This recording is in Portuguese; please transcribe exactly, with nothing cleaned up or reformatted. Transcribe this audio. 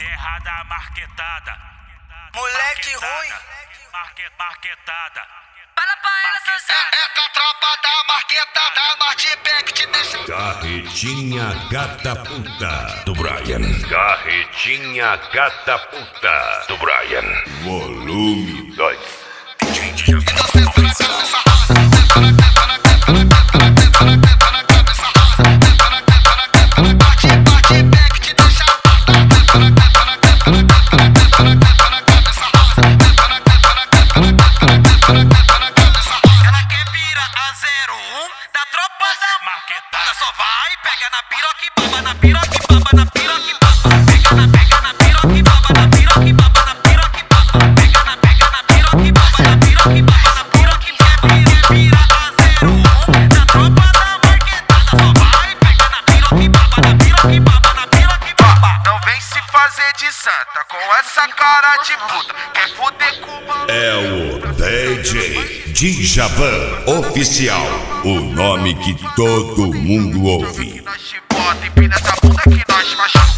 Terra da marquetada. Moleque ruim. Marque, marquetada. Fala pra ela, seu Zé. É com a tropa da marquetada, Martipé que te deixa. Carretinha Catapulta do Brian. Carretinha Catapulta do Brian. Volume dois. Só vai, pega na piroca e baba na piroca e baba na piroca e baba. Pega na, pega na piroca e baba na piroca e baba na piroca e baba. Pega na, pega na piroca e baba na piroca e baba na piroca e baba. Vira a zero um da tropa da marquetada. Só vai, pega na piroca e baba na piroca e baba na piroca e baba. Não vem se fazer de santa com essa cara de puta. Quer fuder com o É o D J Djavan Oficial, o nome que todo mundo ouve. nós te bota, empina essa bunda que nós machuca.